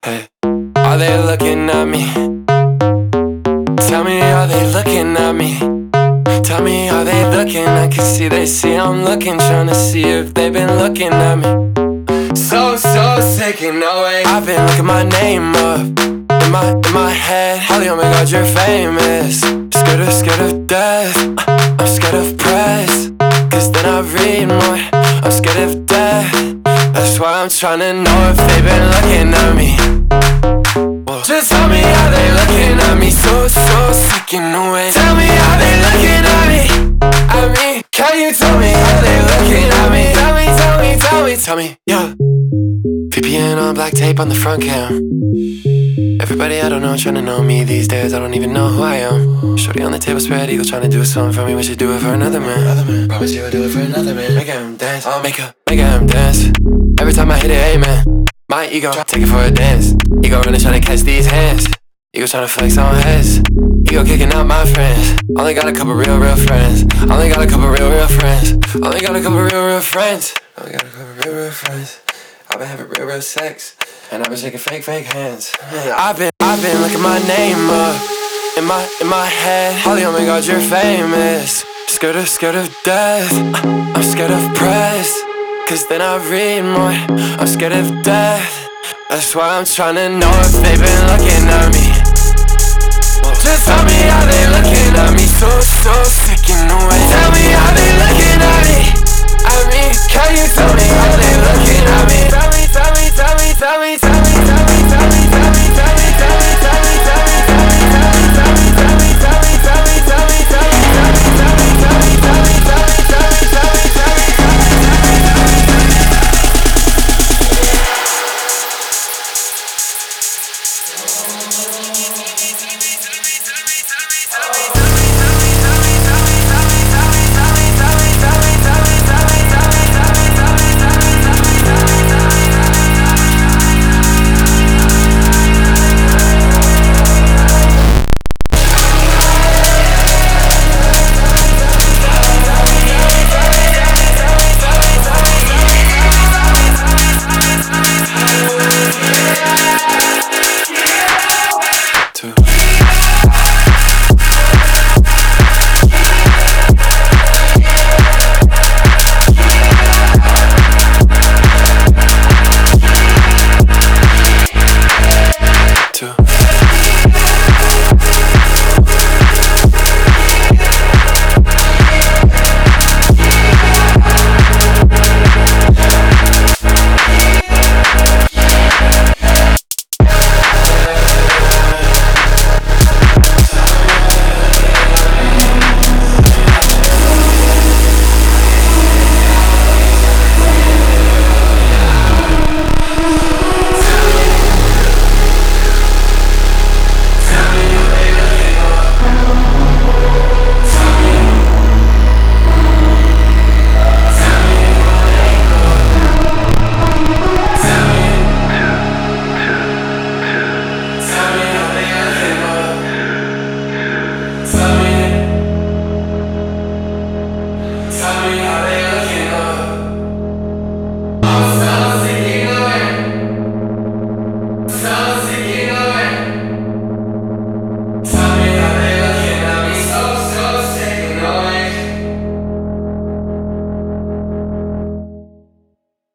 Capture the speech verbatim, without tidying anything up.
Hey, are they looking at me? Tell me, are they looking at me? Tell me, are they looking? I can see they see I'm looking, trying to see if they've been looking at me. So, so sick, you know it. I've been looking my name up in my, in my head. Holly, oh my god, you're famous. Scared of, scared of death. I'm scared of press, cause then I read more. I'm scared of death. That's why I'm trying to know if they've been looking at me. Whoa. Just tell me how they looking at me. So, so sick in the way. Tell me how they looking at me. At me. Can you tell me how they looking at me? Tell me, tell me, tell me, tell me, yeah. V P N on black tape on the front cam. Everybody I don't know trying to know me these days. I don't even know who I am. Shorty on the table spread eagle trying to do something for me. We should do it for another man, another man. Promise you I'll do it for another man. Make him dance, I'll make her, make him dance. Every time I hit it, amen. My ego, take it for a dance. Ego really trying to catch these hands. Ego trying to flex on heads. Ego kicking out my friends. Only got a couple real, real friends. Only got a couple real, real friends. Only got a couple real, real friends. Only got a couple real, real friends. I've been having real, real sex, and I've been shaking fake, fake hands. I've been, I've been looking my name up in my, in my head. Holly, oh my god, you're famous. Scared of, scared of death. I'm scared of press, cause then I read more. I'm scared of death. That's why I'm trying to know if they've been looking at me. Just tell me how they looking at me. So, so sick in the way. Tell me how they looking at me. At me, can you tell me how they looking at me? Tell me, tell me, tell me, tell me, tell me.